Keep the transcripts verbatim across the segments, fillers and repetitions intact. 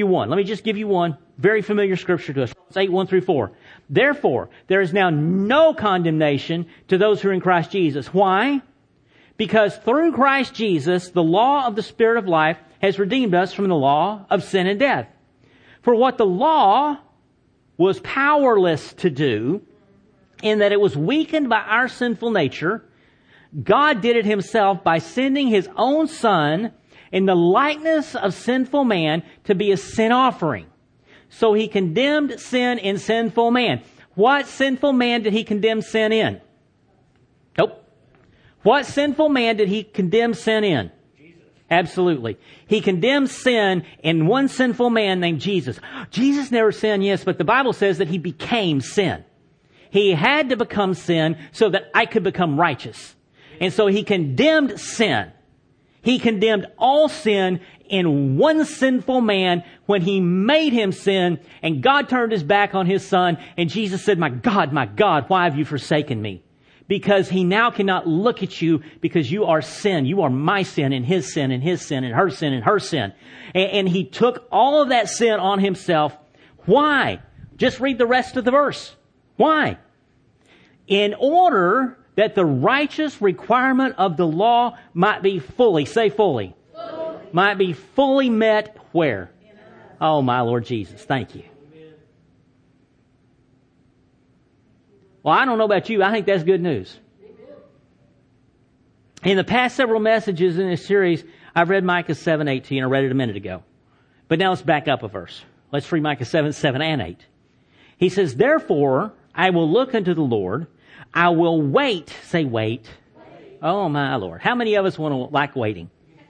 you one. Let me just give you one very familiar scripture to us. Romans eight, one through four. Therefore, there is now no condemnation to those who are in Christ Jesus. Why? Because through Christ Jesus, the law of the Spirit of life has redeemed us from the law of sin and death. For what the law was powerless to do, in that it was weakened by our sinful nature, God did it Himself by sending His own Son in the likeness of sinful man to be a sin offering. So He condemned sin in sinful man. What sinful man did He condemn sin in? Nope. What sinful man did He condemn sin in? Jesus. Absolutely. He condemned sin in one sinful man named Jesus. Jesus never sinned, yes, but the Bible says that He became sin. He had to become sin so that I could become righteous. And so He condemned sin. He condemned all sin in one sinful man when He made him sin, and God turned His back on His Son, and Jesus said, my God, my God, why have you forsaken me? Because He now cannot look at you because you are sin. You are my sin and His sin and His sin and her sin and her sin. And, and He took all of that sin on Himself. Why? Just read the rest of the verse. Why? In order that the righteous requirement of the law might be fully, say fully, fully. might be fully met where? Oh, my Lord Jesus, thank you. Well, I don't know about you. I think that's good news. In the past several messages in this series, I've read Micah seven eighteen. I read it a minute ago. But now let's back up a verse. Let's read Micah seven, seven and eight. He says, therefore, I will look unto the Lord. I will wait. Say wait. wait. Oh, my Lord. How many of us want to like waiting?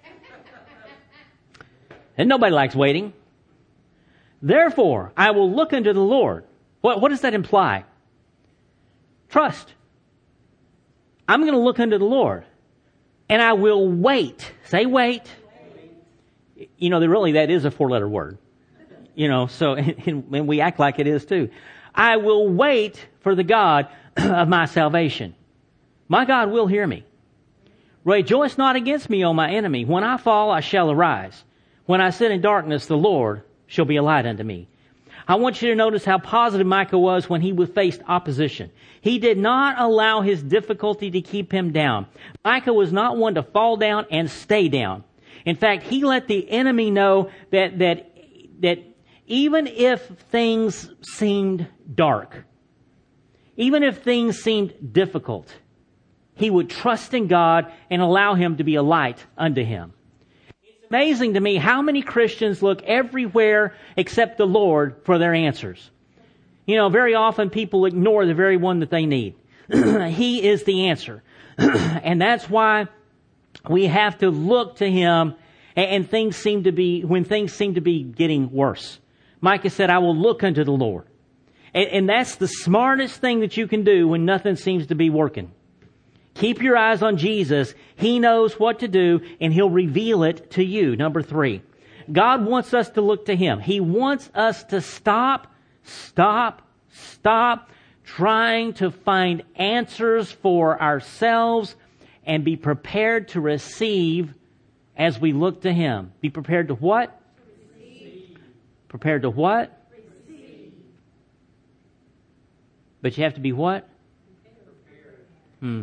And nobody likes waiting. Therefore, I will look unto the Lord. What, what does that imply? Trust. I'm going to look unto the Lord. And I will wait. Say wait. wait. You know, really, that is a four-letter word. You know, so, and, and we act like it is too. I will wait for the God of my salvation. My God will hear me. Rejoice not against me, O my enemy. When I fall, I shall arise. When I sit in darkness, the Lord shall be a light unto me. I want you to notice how positive Micah was when he faced opposition. He did not allow his difficulty to keep him down. Micah was not one to fall down and stay down. In fact, he let the enemy know that, that, that even if things seemed dark, even if things seemed difficult, he would trust in God and allow Him to be a light unto him. It's amazing to me how many Christians look everywhere except the Lord for their answers. You know, very often people ignore the very one that they need. He is the answer. And that's why we have to look to Him, and things seem to be, when things seem to be getting worse. Micah said, I will look unto the Lord. And, and that's the smartest thing that you can do when nothing seems to be working. Keep your eyes on Jesus. He knows what to do, and He'll reveal it to you. Number three, God wants us to look to Him. He wants us to stop, stop, stop trying to find answers for ourselves and be prepared to receive as we look to Him. Be prepared to what? Receive. Prepared to what? Receive. But you have to be what? Hmm.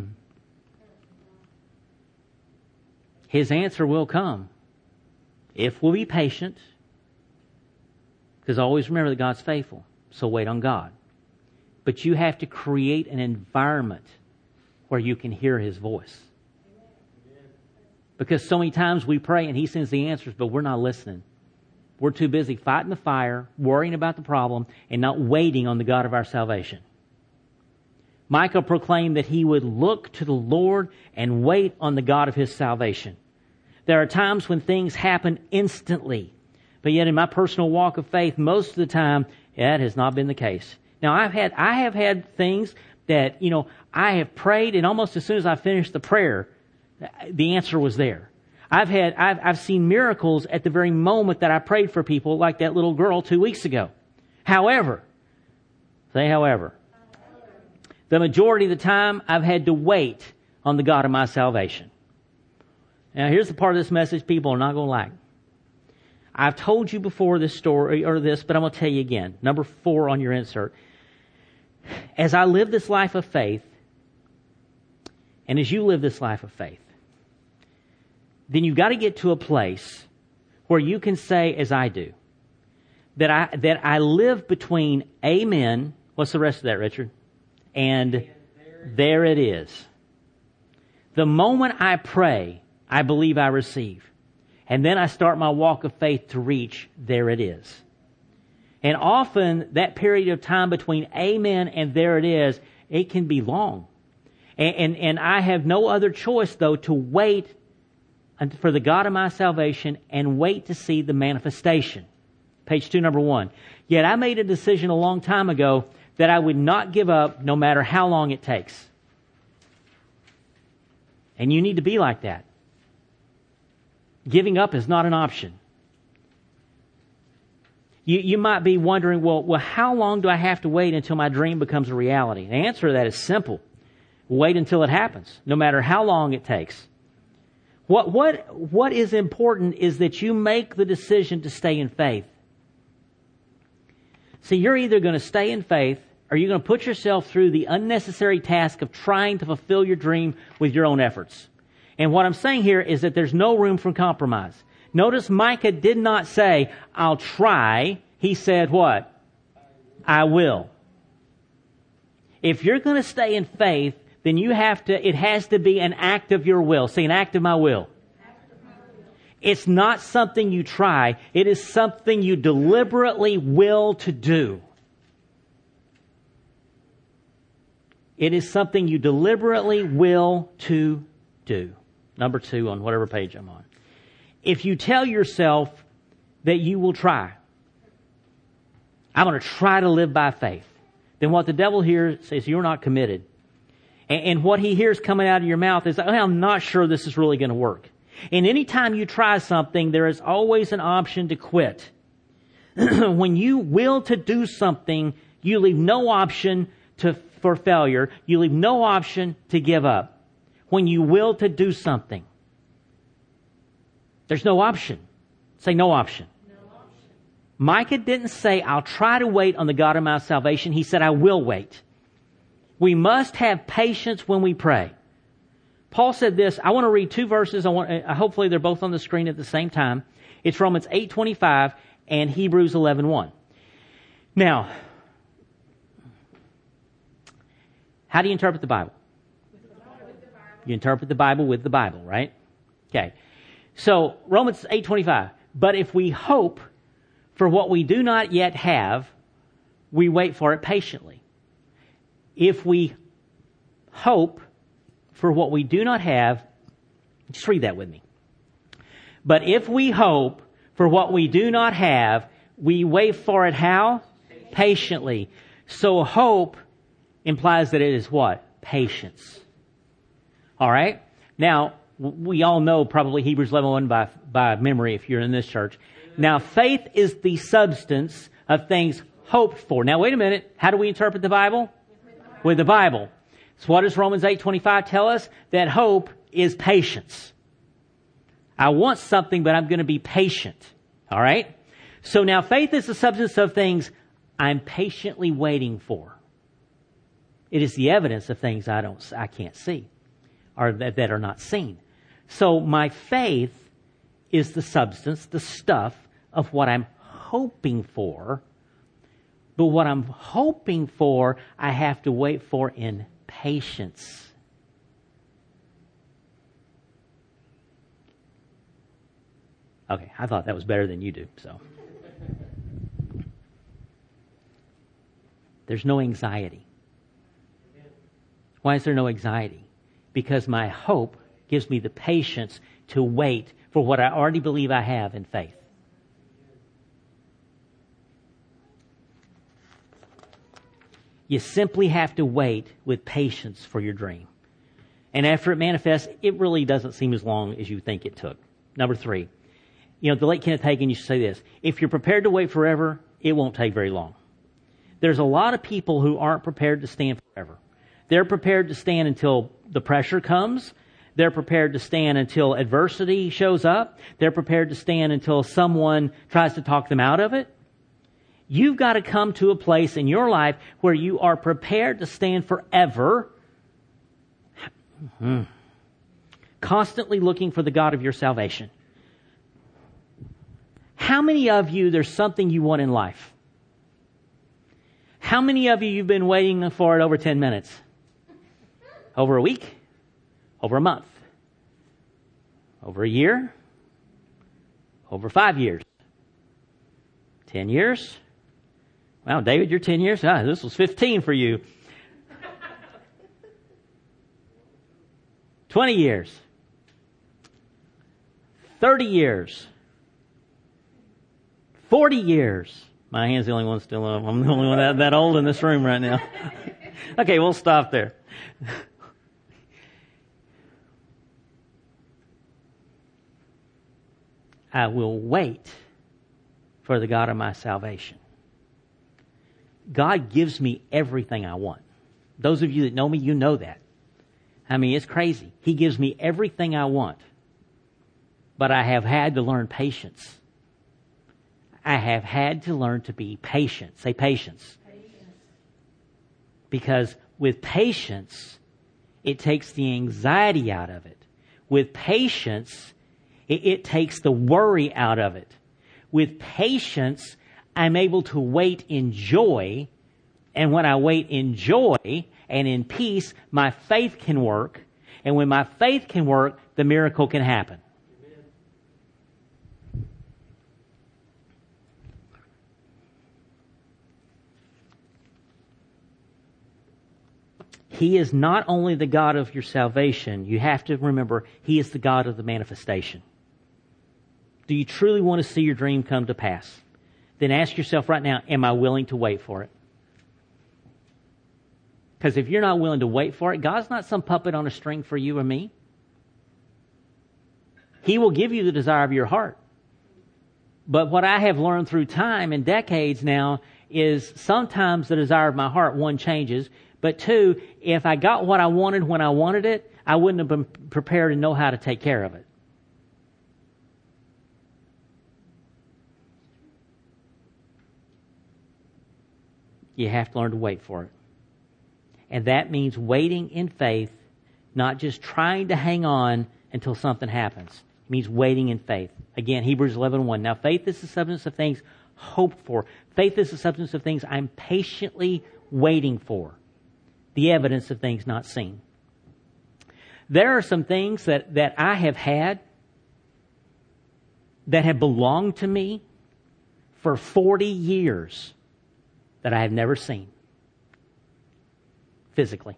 His answer will come if we'll be patient, because always remember that God's faithful. So wait on God. But you have to create an environment where you can hear His voice. Because so many times we pray and He sends the answers, but we're not listening. We're too busy fighting the fire, worrying about the problem, and not waiting on the God of our salvation. Micah proclaimed that he would look to the Lord and wait on the God of his salvation. There are times when things happen instantly, but yet in my personal walk of faith, most of the time, that has not been the case. Now, I've had, I have had things that, you know, I have prayed, and almost as soon as I finished the prayer, the answer was there. I've had, I've, I've seen miracles at the very moment that I prayed for people, like that little girl two weeks ago. However, say however, the majority of the time, I've had to wait on the God of my salvation. Now, here's the part of this message people are not going to like. I've told you before this story or this, but I'm going to tell you again. Number four on your insert. As I live this life of faith, and as you live this life of faith, then you've got to get to a place where you can say, as I do, that I that I live between amen. What's the rest of that, Richard? And there it is. The moment I pray, I believe I receive. And then I start my walk of faith to reach, there it is. And often that period of time between amen and there it is, it can be long. And, and, and I have no other choice, though, to wait for the God of my salvation and wait to see the manifestation. Page two, number one. Yet I made a decision a long time ago that I would not give up no matter how long it takes. And you need to be like that. Giving up is not an option. You, you might be wondering, well, well, how long do I have to wait until my dream becomes a reality? The answer to that is simple. Wait until it happens, no matter how long it takes. What, what, what is important is that you make the decision to stay in faith. See, you're either going to stay in faith or you're going to put yourself through the unnecessary task of trying to fulfill your dream with your own efforts. And what I'm saying here is that there's no room for compromise. Notice Micah did not say, I'll try. He said what? I will. If you're going to stay in faith, then you have to, it has to be an act of your will. Say, an act of my will. It's not something you try. It is something you deliberately will to do. It is something you deliberately will to do. Number two on whatever page I'm on. If you tell yourself that you will try, I'm going to try to live by faith, then what the devil hears is you're not committed. And, and what he hears coming out of your mouth is, I'm not sure this is really going to work. And anytime you try something, there is always an option to quit. When you will to do something, you leave no option to, for failure. You leave no option to give up. When you will to do something, there's no option. Say no option. No option. Micah didn't say, I'll try to wait on the God of my salvation. He said, I will wait. We must have patience when we pray. Paul said this. I want to read two verses. I want, uh, hopefully they're both on the screen at the same time. It's Romans eight twenty-five and Hebrews eleven one. Now, how do you interpret the Bible? You interpret the Bible with the Bible, right? Okay. So, Romans eight twenty-five. But if we hope for what we do not yet have, we wait for it patiently. If we hope for what we do not have, just read that with me. But if we hope for what we do not have, we wait for it how? Patiently. So hope implies that it is what? Patience. All right? Now, we all know probably Hebrews eleven one by, by memory if you're in this church. Now, faith is the substance of things hoped for. Now, wait a minute. How do we interpret the Bible? With the Bible. So what does Romans eight twenty-five tell us? That hope is patience. I want something, but I'm going to be patient. All right? So now faith is the substance of things I'm patiently waiting for. It is the evidence of things I don't, I can't see, or that, that are not seen. So my faith is the substance, the stuff of what I'm hoping for. But what I'm hoping for, I have to wait for in patience. Okay, I thought that was better than you do, so. There's no anxiety. Why is there no anxiety? Because my hope gives me the patience to wait for what I already believe I have in faith. You simply have to wait with patience for your dream. And after it manifests, it really doesn't seem as long as you think it took. Number three. You know, the late Kenneth Hagin used to say this. If you're prepared to wait forever, it won't take very long. There's a lot of people who aren't prepared to stand forever. They're prepared to stand until the pressure comes. They're prepared to stand until adversity shows up. They're prepared to stand until someone tries to talk them out of it. You've got to come to a place in your life where you are prepared to stand forever, mm-hmm. constantly looking for the God of your salvation. How many of you, there's something you want in life? How many of you, you've been waiting for it over ten minutes? Over a week? Over a month? Over a year? Over five years? Ten years? Wow, David, you're ten years? Ah, this was fifteen for you. twenty years. thirty years. forty years. My hand's the only one still up. I'm the only one that, that old in this room right now. Okay, we'll stop there. I will wait for the God of my salvation. God gives me everything I want. Those of you that know me, you know that. I mean, it's crazy. He gives me everything I want. But I have had to learn patience. I have had to learn to be patient. Say patience. Patience. Because with patience, it takes the anxiety out of it. With patience, it, it takes the worry out of it. With patience, I'm able to wait in joy. And when I wait in joy and in peace, my faith can work. And when my faith can work, the miracle can happen. He is not only the God of your salvation, you have to remember, He is the God of the manifestation. Do you truly want to see your dream come to pass? Then ask yourself right now, am I willing to wait for it? Because if you're not willing to wait for it, God's not some puppet on a string for you or me. He will give you the desire of your heart. But what I have learned through time and decades now is sometimes the desire of my heart, one, changes. But two, if I got what I wanted when I wanted it, I wouldn't have been prepared to know how to take care of it. You have to learn to wait for it. And that means waiting in faith, not just trying to hang on until something happens. It means waiting in faith. Again, Hebrews eleven one. Now faith is the substance of things hoped for. Faith is the substance of things I'm patiently waiting for. The evidence of things not seen. There are some things that, that I have had that have belonged to me for forty years that I have never seen physically.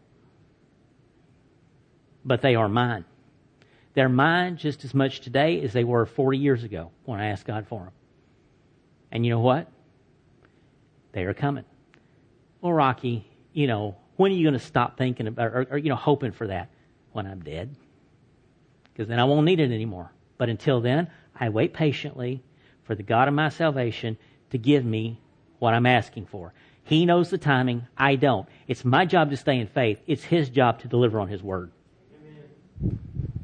But they are mine. They're mine just as much today as they were forty years ago when I asked God for them. And you know what? They are coming. Well, Rocky, you know, when are you going to stop thinking about, or, or, you know, hoping for that? When I'm dead. Because then I won't need it anymore. But until then, I wait patiently for the God of my salvation to give me what I'm asking for. He knows the timing. I don't. It's my job to stay in faith. It's His job to deliver on His word. Amen.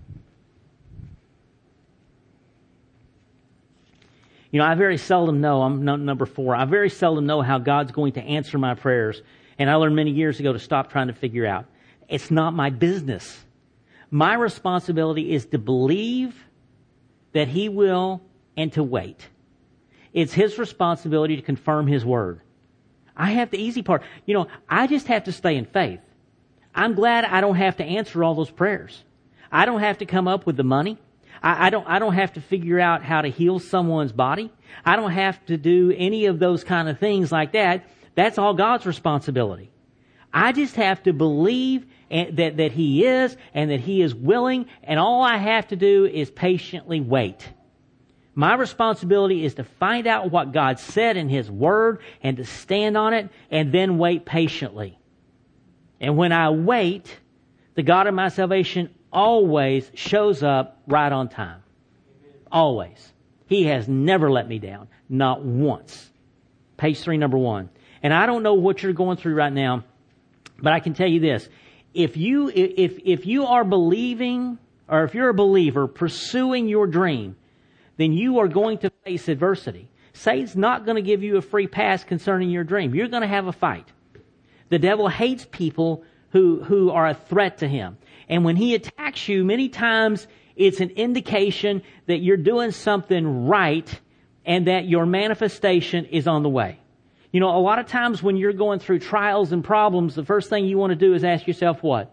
You know, I very seldom know, I'm number four, I very seldom know how God's going to answer my prayers. And I learned many years ago to stop trying to figure out. It's not my business. My responsibility is to believe that He will and to wait. It's His responsibility to confirm His word. I have the easy part. You know, I just have to stay in faith. I'm glad I don't have to answer all those prayers. I don't have to come up with the money. I, I don't, I don't have to figure out how to heal someone's body. I don't have to do any of those kind of things like that. That's all God's responsibility. I just have to believe that, that He is and that He is willing, and all I have to do is patiently wait. My responsibility is to find out what God said in His Word and to stand on it and then wait patiently. And when I wait, the God of my salvation always shows up right on time. Always. He has never let me down. Not once. Page three, number one. And I don't know what you're going through right now, but I can tell you this. If you, if, if you are believing or if you're a believer pursuing your dream, then you are going to face adversity. Satan's not going to give you a free pass concerning your dream. You're going to have a fight. The devil hates people who, who are a threat to him. And when he attacks you, many times it's an indication that you're doing something right and that your manifestation is on the way. You know, a lot of times when you're going through trials and problems, the first thing you want to do is ask yourself what?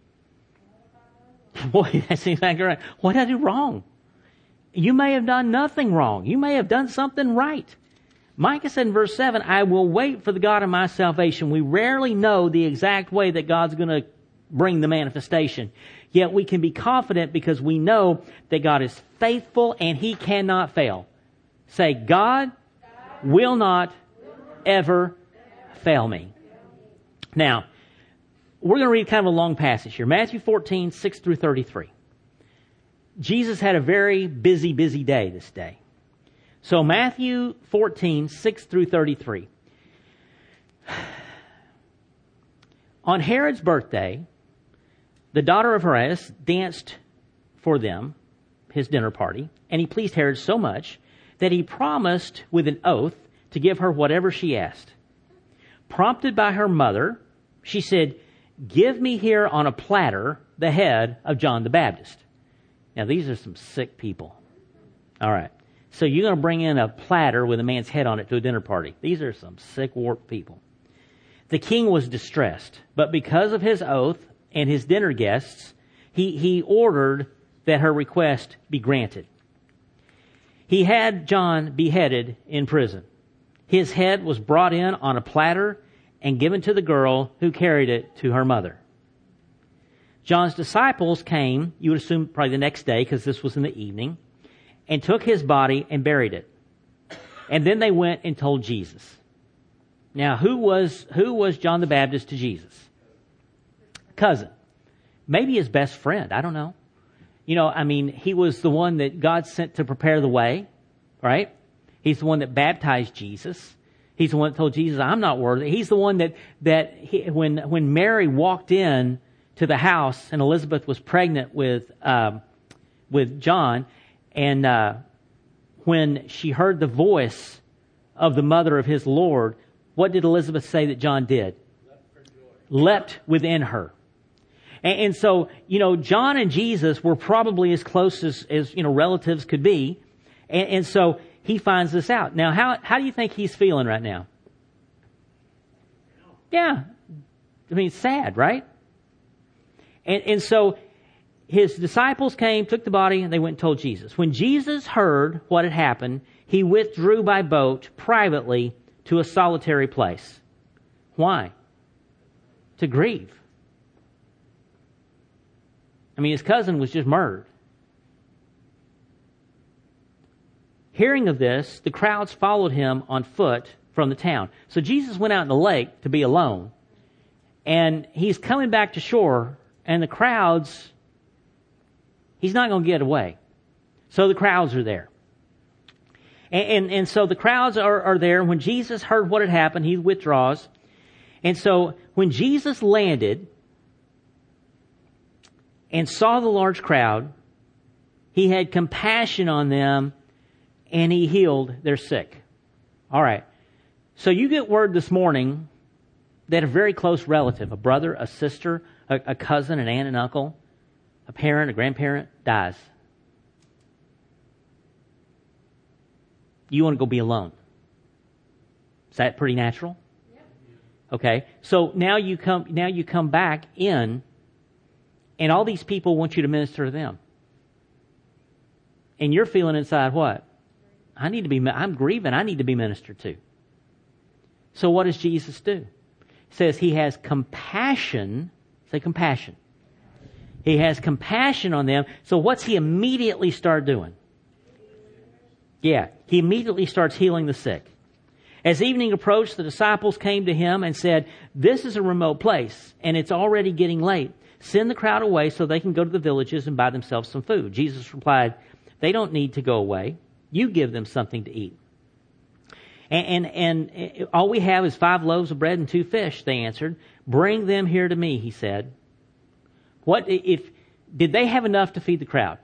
Boy, that's exactly right. What did I do wrong? You may have done nothing wrong. You may have done something right. Micah said in verse seven, I will wait for the God of my salvation. We rarely know the exact way that God's going to bring the manifestation. Yet we can be confident because we know that God is faithful and He cannot fail. Say, God will not ever fail me. Now, we're going to read kind of a long passage here. Matthew fourteen, six through thirty-three. Jesus had a very busy, busy day this day. So Matthew fourteen, six through thirty-three. On Herod's birthday, the daughter of Herodias danced for them, his dinner party, and he pleased Herod so much that he promised with an oath to give her whatever she asked. Prompted by her mother, she said, give me here on a platter the head of John the Baptist. Now, these are some sick people. All right. So you're going to bring in a platter with a man's head on it to a dinner party. These are some sick, warped people. The king was distressed, but because of his oath and his dinner guests, he, he ordered that her request be granted. He had John beheaded in prison. His head was brought in on a platter and given to the girl who carried it to her mother. John's disciples came, you would assume probably the next day because this was in the evening, and took his body and buried it. And then they went and told Jesus. Now, who was who was John the Baptist to Jesus? Cousin. Maybe his best friend. I don't know. You know, I mean, he was the one that God sent to prepare the way, right? He's the one that baptized Jesus. He's the one that told Jesus, I'm not worthy. He's the one that, that he, when, when Mary walked in to the house and Elizabeth was pregnant with, um, with John, and, uh, when she heard the voice of the mother of his Lord, what did Elizabeth say that John did? Leapt within her. And, and so, you know, John and Jesus were probably as close as, as you know, relatives could be. And, and so he finds this out. Now, how, how do you think he's feeling right now? Yeah. I mean, it's sad, right? And, and so his disciples came, took the body, and they went and told Jesus. When Jesus heard what had happened, he withdrew by boat privately to a solitary place. Why? To grieve. I mean, his cousin was just murdered. Hearing of this, the crowds followed him on foot from the town. So Jesus went out in the lake to be alone. And he's coming back to shore, and the crowds, he's not going to get away. So the crowds are there. And, and, and so the crowds are, are there. When Jesus heard what had happened, he withdraws. And so when Jesus landed and saw the large crowd, he had compassion on them and he healed their sick. All right. So you get word this morning that a very close relative, a brother, a sister, a, a cousin, an aunt, an uncle, a parent, a grandparent, dies. You want to go be alone. Is that pretty natural? Yep. Okay. So now you come now you come back in, and all these people want you to minister to them. And you're feeling inside what? I need to be I'm grieving, I need to be ministered to. So what does Jesus do? He says he has compassion. Say compassion. He has compassion on them. So what's he immediately start doing? Yeah, he immediately starts healing the sick. As evening approached, the disciples came to him and said, this is a remote place, and it's already getting late. Send the crowd away so they can go to the villages and buy themselves some food. Jesus replied, they don't need to go away. You give them something to eat. And, and, and all we have is five loaves of bread and two fish, they answered. Bring them here to me, he said. What if Did they have enough to feed the crowd?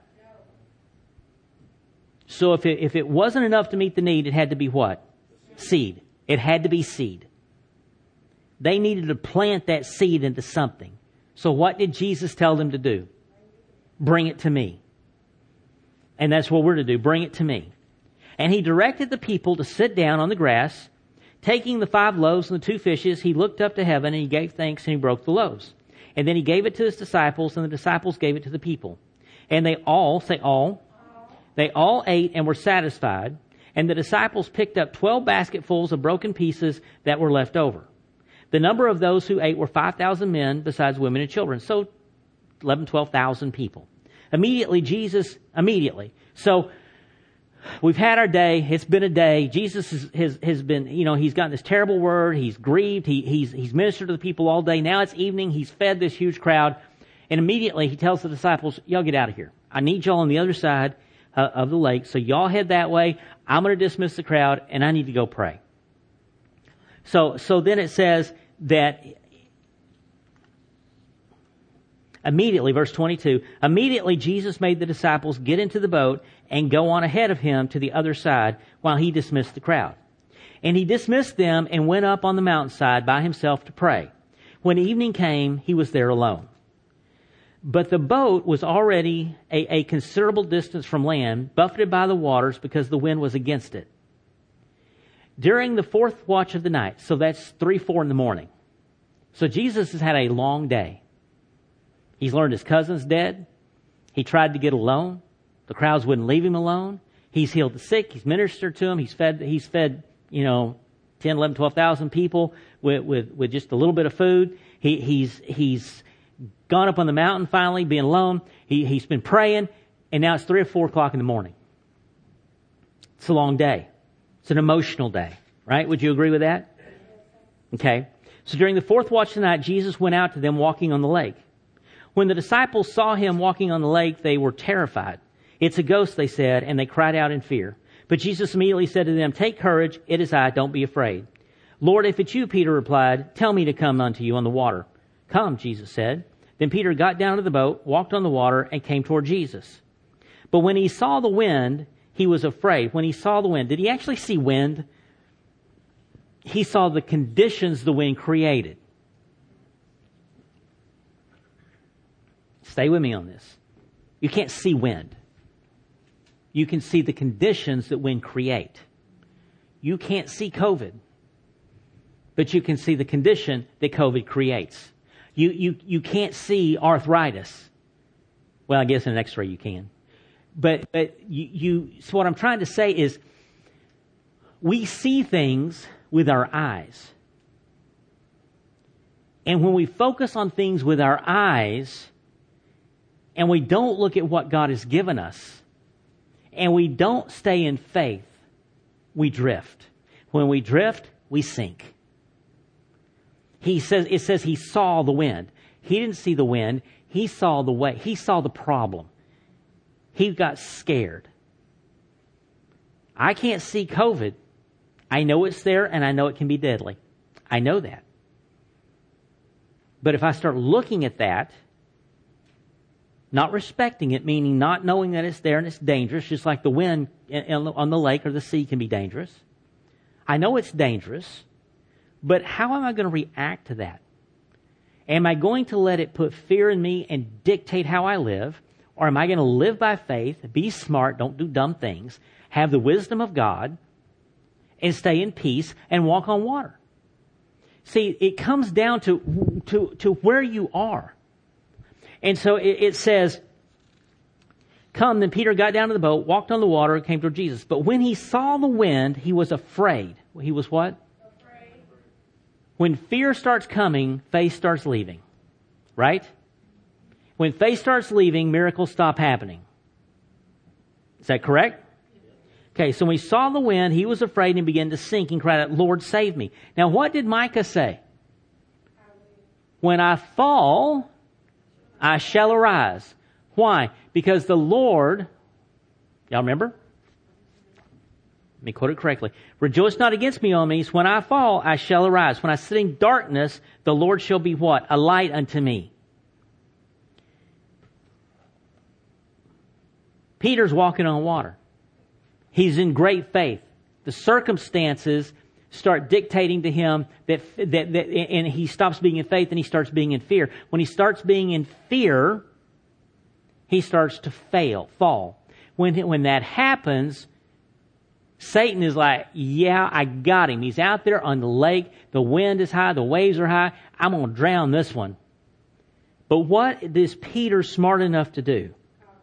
So if it, if it wasn't enough to meet the need, it had to be what? Seed. It had to be seed. They needed to plant that seed into something. So what did Jesus tell them to do? Bring it to me. And that's what we're to do. Bring it to me. And he directed the people to sit down on the grass. Taking the five loaves and the two fishes, he looked up to heaven and he gave thanks and he broke the loaves. And then he gave it to his disciples and the disciples gave it to the people. And they all, say all, they all ate and were satisfied. And the disciples picked up twelve basketfuls of broken pieces that were left over. The number of those who ate were five thousand men besides women and children. So eleven, twelve thousand people. Immediately, Jesus, immediately. So we've had our day. It's been a day. Jesus has, has, has been, you know, he's gotten this terrible word. He's grieved. He, he's, he's ministered to the people all day. Now it's evening. He's fed this huge crowd. And immediately he tells the disciples, y'all get out of here. I need y'all on the other side uh, of the lake. So y'all head that way. I'm going to dismiss the crowd and I need to go pray. So, so then it says that immediately, verse twenty-two, immediately Jesus made the disciples get into the boat and go on ahead of him to the other side while he dismissed the crowd. And he dismissed them and went up on the mountainside by himself to pray. When evening came, he was there alone. But the boat was already a, a considerable distance from land, buffeted by the waters because the wind was against it. During the fourth watch of the night, so that's three, four in the morning. So Jesus has had a long day. He's learned his cousin's dead. He tried to get alone. The crowds wouldn't leave him alone. He's healed the sick. He's ministered to them. He's fed, he's fed, you know, ten, eleven, twelve thousand people with, with, with just a little bit of food. He, he's, he's gone up on the mountain finally, being alone. He, he's been praying, and now it's three or four o'clock in the morning. It's a long day. It's an emotional day, right? Would you agree with that? Okay. So during the fourth watch of the night, Jesus went out to them walking on the lake. When the disciples saw him walking on the lake, they were terrified. It's a ghost, they said, and they cried out in fear. But Jesus immediately said to them, take courage, it is I, don't be afraid. Lord, if it's you, Peter replied, tell me to come unto you on the water. Come, Jesus said. Then Peter got down to the boat, walked on the water, and came toward Jesus. But when he saw the wind, he was afraid. When he saw the wind, did he actually see wind? He saw the conditions the wind created. Stay with me on this. You can't see wind. You can see the conditions that wind create. You can't see COVID, but you can see the condition that COVID creates. You, you, you can't see arthritis. Well, I guess in an x-ray you can. But, but you, you, so what I'm trying to say is we see things with our eyes. And when we focus on things with our eyes, and we don't look at what God has given us, and we don't stay in faith, we drift. When we drift, we sink. He says, it says he saw the wind. He didn't see the wind. He saw the way. He saw the problem. He got scared. I can't see COVID. I know it's there and I know it can be deadly. I know that. But if I start looking at that, not respecting it, meaning not knowing that it's there and it's dangerous, just like the wind on the lake or the sea can be dangerous. I know it's dangerous, but how am I going to react to that? Am I going to let it put fear in me and dictate how I live? Or am I going to live by faith, be smart, don't do dumb things, have the wisdom of God, and stay in peace and walk on water? See, it comes down to, to, to where you are. And so it, it says, come, then Peter got down to the boat, walked on the water, and came toward Jesus. But when he saw the wind, he was afraid. He was what? Afraid. When fear starts coming, faith starts leaving. Right? When faith starts leaving, miracles stop happening. Is that correct? Okay, so when he saw the wind, he was afraid and began to sink and cried out, Lord, save me. Now, what did Micah say? When I fall, I shall arise. Why? Because the Lord, y'all remember? Let me quote it correctly. Rejoice not against me, O enemies. When I fall, I shall arise. When I sit in darkness, the Lord shall be what? A light unto me. Peter's walking on water. He's in great faith. The circumstances start dictating to him that, that, that, and he stops being in faith and he starts being in fear. When he starts being in fear, he starts to fail, fall. When, when that happens, Satan is like, yeah, I got him. He's out there on the lake. The wind is high. The waves are high. I'm going to drown this one. But what is Peter smart enough to do?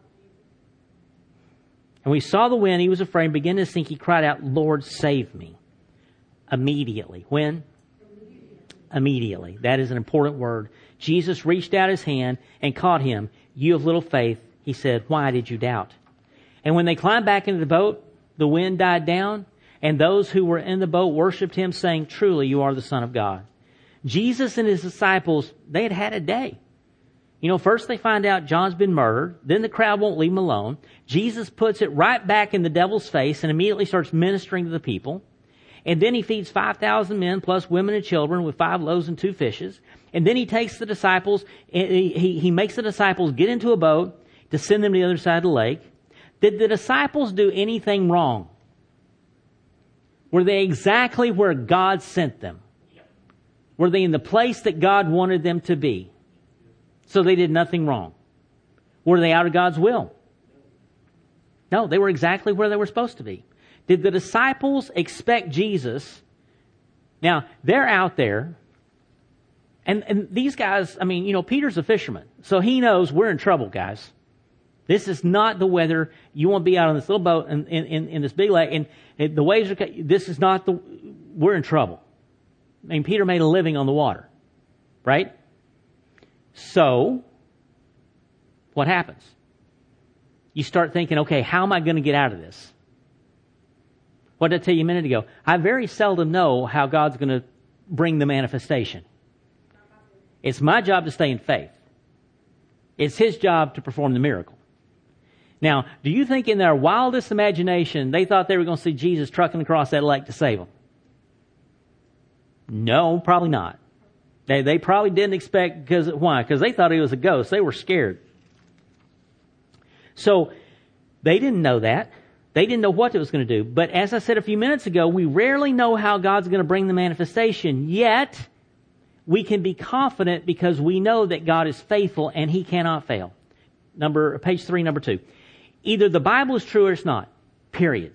And we saw the wind. He was afraid, began to sink. He cried out, Lord, save me. Immediately. When? Immediately. Immediately. That is an important word. Jesus reached out his hand and caught him. You of little faith, he said, why did you doubt? And when they climbed back into the boat, the wind died down, and those who were in the boat worshipped him, saying, truly, you are the Son of God. Jesus and his disciples, they had had a day. You know, first they find out John's been murdered. Then the crowd won't leave him alone. Jesus puts it right back in the devil's face and immediately starts ministering to the people. And then he feeds five thousand men plus women and children with five loaves and two fishes. And then he takes the disciples, he, he, he makes the disciples get into a boat to send them to the other side of the lake. Did the disciples do anything wrong? Were they exactly where God sent them? Were they in the place that God wanted them to be? So they did nothing wrong. Were they out of God's will? No, they were exactly where they were supposed to be. Did the disciples expect Jesus? Now, they're out there, and, and these guys, I mean, you know, Peter's a fisherman, so he knows we're in trouble, guys. This is not the weather. You want to be out on this little boat in, in, in this big lake, and, and the waves are, this is not the, we're in trouble. I mean, Peter made a living on the water, right? So, what happens? You start thinking, okay, how am I going to get out of this? What did I tell you a minute ago? I very seldom know how God's going to bring the manifestation. It's my job to stay in faith. It's His job to perform the miracle. Now, do you think in their wildest imagination they thought they were going to see Jesus trucking across that lake to save them? No, probably not. They they probably didn't expect, because why? Because they thought he was a ghost. They were scared. So they didn't know that. They didn't know what it was going to do. But as I said a few minutes ago, we rarely know how God's going to bring the manifestation. Yet, we can be confident because we know that God is faithful and He cannot fail. Number page three, number two. Either the Bible is true or it's not. Period.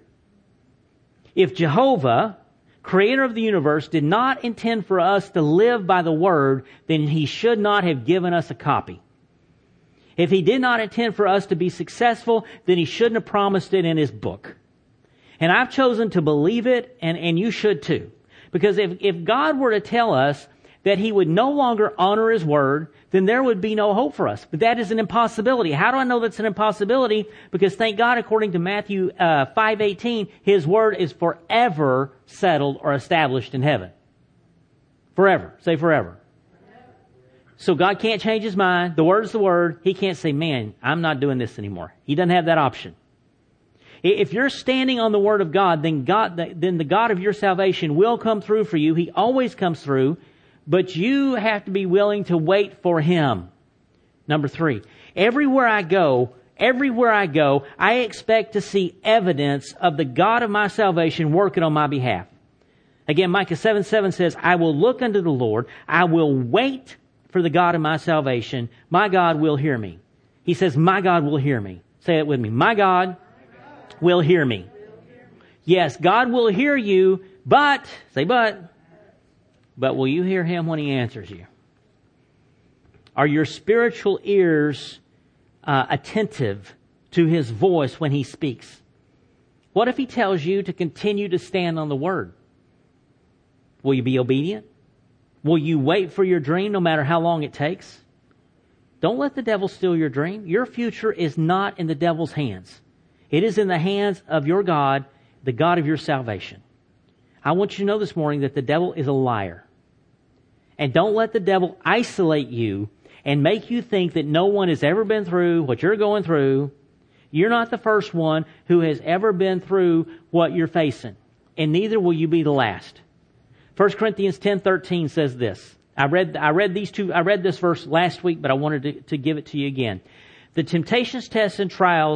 If Jehovah, Creator of the universe, did not intend for us to live by the Word, then He should not have given us a copy. If He did not intend for us to be successful, then He shouldn't have promised it in His book. And I've chosen to believe it, and, and you should too. Because if, if God were to tell us that He would no longer honor His Word, then there would be no hope for us. But that is an impossibility. How do I know that's an impossibility? Because thank God, according to Matthew uh, five eighteen, His Word is forever settled or established in heaven. Forever. Say forever. So God can't change His mind. The Word is the Word. He can't say, man, I'm not doing this anymore. He doesn't have that option. If you're standing on the Word of God, then God, then the God of your salvation will come through for you. He always comes through. But you have to be willing to wait for Him. Number three, everywhere I go, everywhere I go, I expect to see evidence of the God of my salvation working on my behalf. Again, Micah seven seven says, I will look unto the Lord. I will wait for the God of my salvation. My God will hear me. He says, my God will hear me. Say it with me. My God will hear me. Yes, God will hear you, but, say but, but will you hear Him when He answers you? Are your spiritual ears uh, attentive to His voice when He speaks? What if He tells you to continue to stand on the Word? Will you be obedient? Will you wait for your dream no matter how long it takes? Don't let the devil steal your dream. Your future is not in the devil's hands. It is in the hands of your God, the God of your salvation. I want you to know this morning that the devil is a liar. And don't let the devil isolate you and make you think that no one has ever been through what you're going through. You're not the first one who has ever been through what you're facing. And neither will you be the last. First Corinthians ten thirteen says this. I read, I read these two, I read this verse last week, but I wanted to, to give it to you again. The temptations, tests, and trials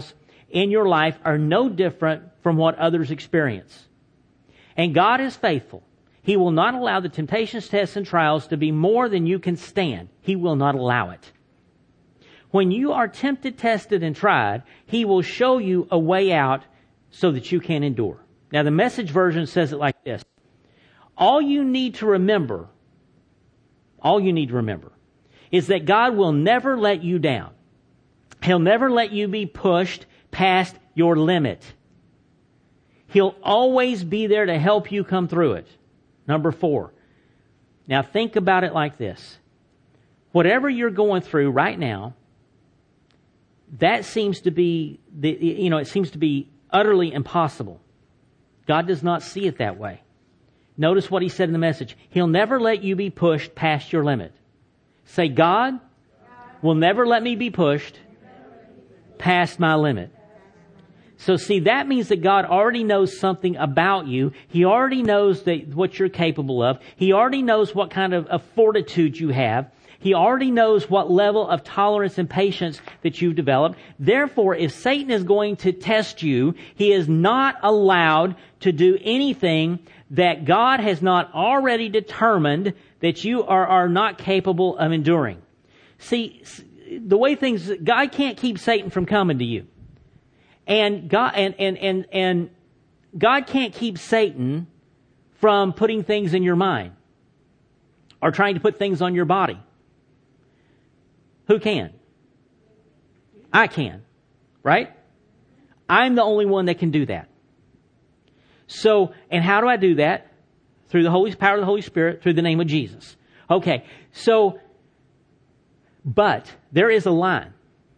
in your life are no different from what others experience. And God is faithful. He will not allow the temptations, tests, and trials to be more than you can stand. He will not allow it. When you are tempted, tested, and tried, He will show you a way out so that you can endure. Now, the Message version says it like this. All you need to remember, all you need to remember, is that God will never let you down. He'll never let you be pushed past your limit. He'll always be there to help you come through it. Number four. Now think about it like this. Whatever you're going through right now, that seems to be, the, you know, it seems to be utterly impossible. God does not see it that way. Notice what He said in the Message. He'll never let you be pushed past your limit. Say, God will never let me be pushed past my limit. So see, that means that God already knows something about you. He already knows that what you're capable of. He already knows what kind of, of fortitude you have. He already knows what level of tolerance and patience that you've developed. Therefore, if Satan is going to test you, he is not allowed to do anything that God has not already determined that you are, are not capable of enduring. See, the way things, God can't keep Satan from coming to you. And God, and, and, and, and God can't keep Satan from putting things in your mind or trying to put things on your body. Who can? I can, right? I'm the only one that can do that. So, and how do I do that? Through the Holy power of the Holy Spirit, through the name of Jesus. Okay, so, but there is a line.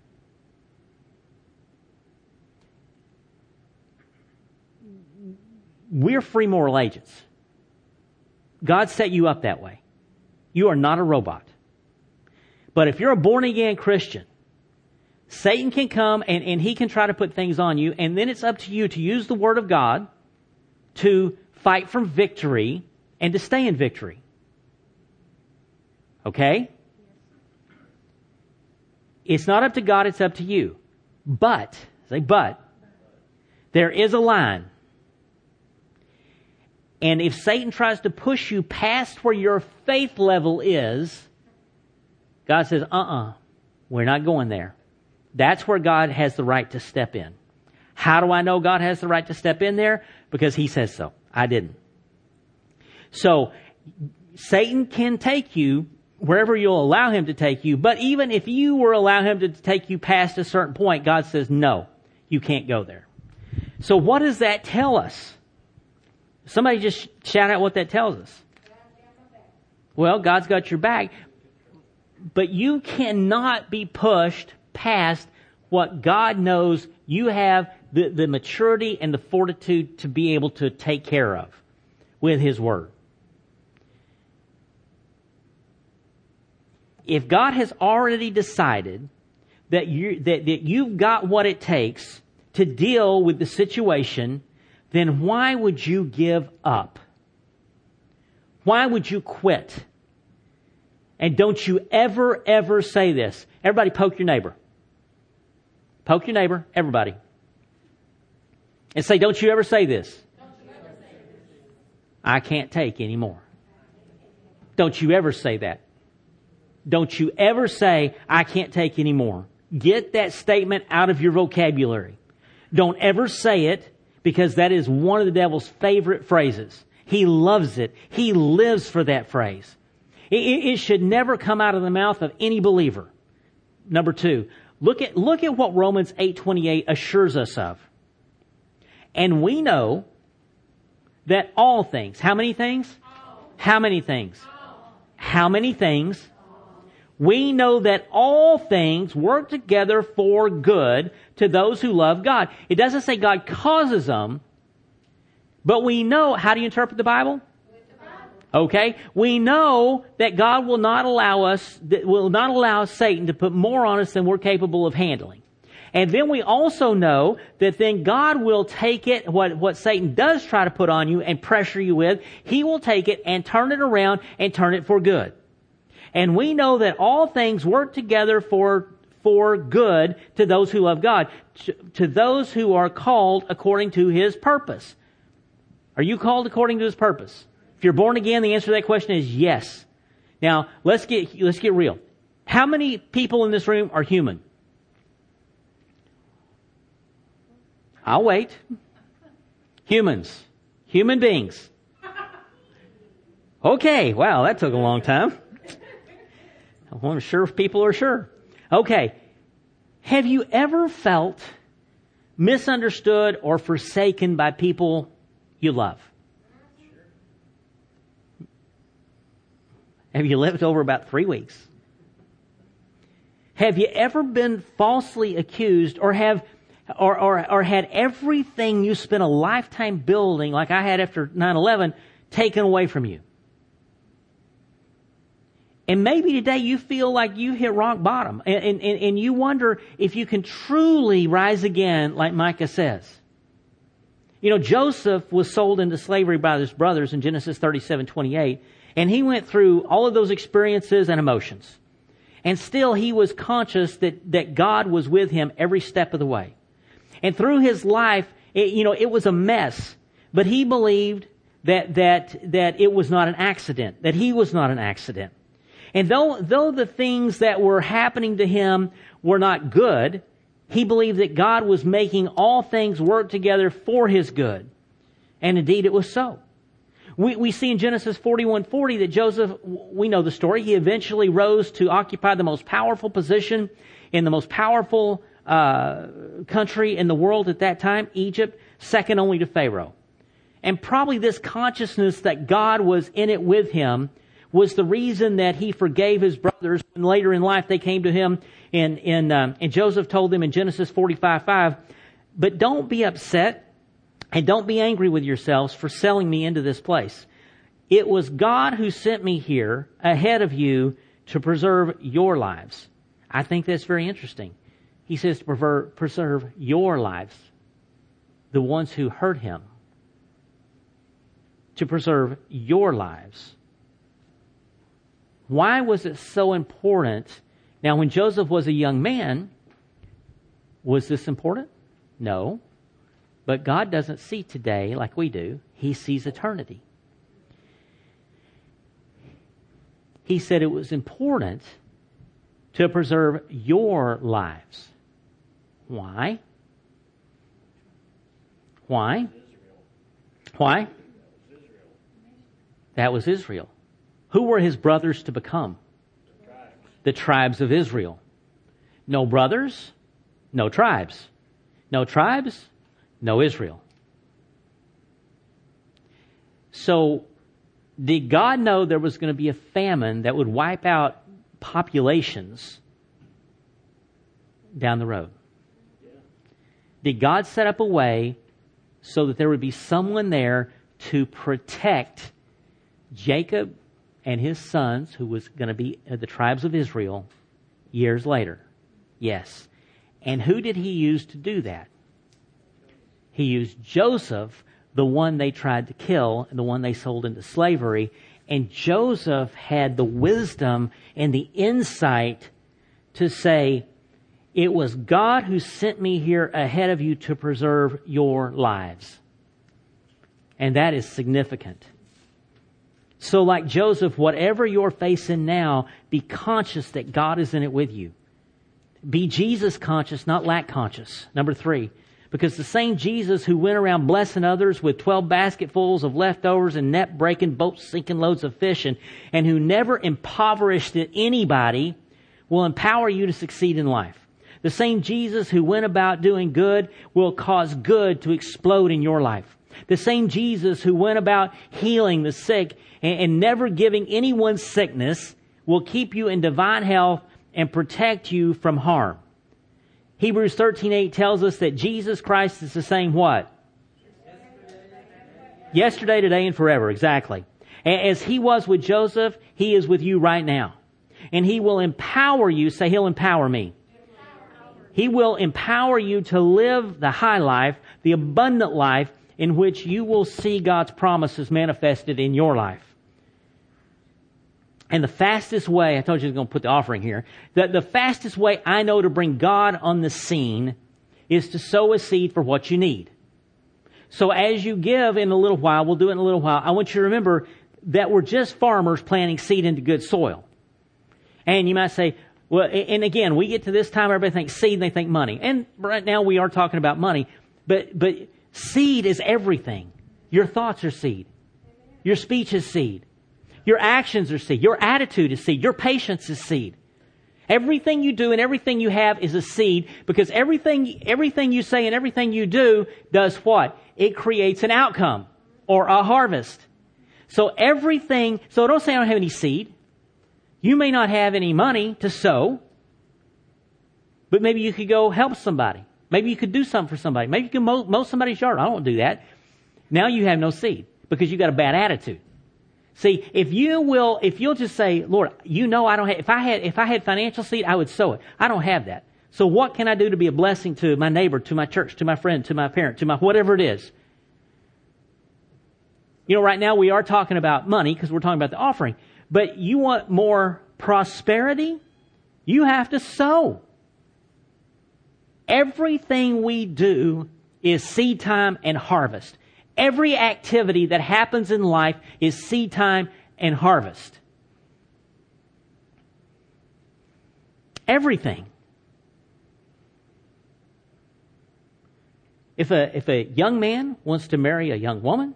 We're free moral agents. God set you up that way. You are not a robot. But if you're a born-again Christian, Satan can come and, and he can try to put things on you, and then it's up to you to use the Word of God to fight for victory and to stay in victory. Okay? It's not up to God, it's up to you. But, say but, there is a line. And if Satan tries to push you past where your faith level is, God says, uh-uh, we're not going there. That's where God has the right to step in. How do I know God has the right to step in there? Because He says so. I didn't. So, Satan can take you wherever you'll allow him to take you, but even if you were allow him to take you past a certain point, God says, no, you can't go there. So what does that tell us? Somebody just shout out what that tells us. Well, God's got your back, but you cannot be pushed past what God knows you have the, the maturity and the fortitude to be able to take care of with His Word. If God has already decided that you that, that you've got what it takes to deal with the situation, then why would you give up? Why would you quit? And don't you ever, ever say this. Everybody poke your neighbor. Poke your neighbor, everybody. And say, don't you ever say this. I can't take anymore. Don't you ever say that. Don't you ever say, I can't take anymore. Get that statement out of your vocabulary. Don't ever say it, because that is one of the devil's favorite phrases. He loves it. He lives for that phrase. It, it should never come out of the mouth of any believer. Number two, look at, look at what Romans eight twenty-eight assures us of. And we know that all things, how many things? How many things? How many things? We know that all things work together for good to those who love God. It doesn't say God causes them, but we know, how do you interpret the Bible? Okay, we know that God will not allow us, that will not allow Satan to put more on us than we're capable of handling. And then we also know that then God will take it, what, what Satan does try to put on you and pressure you with, He will take it and turn it around and turn it for good. And we know that all things work together for, for good to those who love God, to those who are called according to His purpose. Are you called according to His purpose? If you're born again, the answer to that question is yes. Now, let's get, let's get real. How many people in this room are human? I'll wait. Humans. Human beings. Okay, wow, that took a long time. I'm sure if people are sure. Okay. Have you ever felt misunderstood or forsaken by people you love? Have you lived over about three weeks? Have you ever been falsely accused or have or, or, or had everything you spent a lifetime building, like I had after nine eleven, taken away from you? And maybe today you feel like you hit rock bottom and, and, and you wonder if you can truly rise again like Micah says. You know, Joseph was sold into slavery by his brothers in Genesis thirty-seven twenty-eight, and he went through all of those experiences and emotions. And still he was conscious that, that God was with him every step of the way. And through his life, it, you know, it was a mess, but he believed that, that, that it was not an accident, that he was not an accident. And though, though the things that were happening to him were not good, he believed that God was making all things work together for his good. And indeed it was so. We, we see in Genesis forty-one forty that Joseph, we know the story, he eventually rose to occupy the most powerful position in the most powerful uh, country in the world at that time, Egypt, second only to Pharaoh. And probably this consciousness that God was in it with him was the reason that he forgave his brothers when later in life they came to him and, and, um, and Joseph told them in Genesis forty-five five, but don't be upset and don't be angry with yourselves for selling me into this place. It was God who sent me here ahead of you to preserve your lives. I think that's very interesting. He says to preserve, preserve your lives, the ones who hurt him, to preserve your lives. Why was it so important? Now, when Joseph was a young man, was this important? No. But God doesn't see today like we do. He sees eternity. He said it was important to preserve your lives. Why? Why? Why? That was Israel. Who were his brothers to become? The tribes. The tribes of Israel. No brothers, no tribes. No tribes, no Israel. So, did God know there was going to be a famine that would wipe out populations down the road? Yeah. Did God set up a way so that there would be someone there to protect Jacob and his sons, who was going to be the tribes of Israel, years later? Yes. And who did he use to do that? He used Joseph, the one they tried to kill, and the one they sold into slavery. And Joseph had the wisdom and the insight to say, it was God who sent me here ahead of you to preserve your lives. And that is significant. So like Joseph, whatever you're facing now, be conscious that God is in it with you. Be Jesus conscious, not lack conscious. Number three, because the same Jesus who went around blessing others with twelve basketfuls of leftovers and net-breaking, boat-sinking loads of fish, and, and who never impoverished anybody, will empower you to succeed in life. The same Jesus who went about doing good will cause good to explode in your life. The same Jesus who went about healing the sick and, and never giving anyone sickness will keep you in divine health and protect you from harm. Hebrews thirteen eight tells us that Jesus Christ is the same what? Yesterday, today, and forever. Exactly. As He was with Joseph, He is with you right now. And He will empower you. Say, He'll empower me. He will empower you to live the high life, the abundant life, in which you will see God's promises manifested in your life. And the fastest way, I told you I was going to put the offering here, that the fastest way I know to bring God on the scene is to sow a seed for what you need. So as you give in a little while, we'll do it in a little while, I want you to remember that we're just farmers planting seed into good soil. And you might say, well, and again, we get to this time, everybody thinks seed and they think money. And right now we are talking about money, but, but seed is everything. Your thoughts are seed. Your speech is seed. Your actions are seed. Your attitude is seed. Your patience is seed. Everything you do and everything you have is a seed, because everything, everything you say and everything you do does what? It creates an outcome or a harvest. So everything, so don't say I don't have any seed. You may not have any money to sow, but maybe you could go help somebody. Maybe you could do something for somebody. Maybe you can mow, mow somebody's yard. I don't do that. Now you have no seed because you got a bad attitude. See, if you will, if you'll just say, Lord, you know I don't have, if I had, if I had financial seed, I would sow it. I don't have that. So what can I do to be a blessing to my neighbor, to my church, to my friend, to my parent, to my whatever it is? You know, right now we are talking about money because we're talking about the offering. But you want more prosperity? You have to sow. Everything we do is seed time and harvest. Every activity that happens in life is seed time and harvest. Everything. If a, if a young man wants to marry a young woman,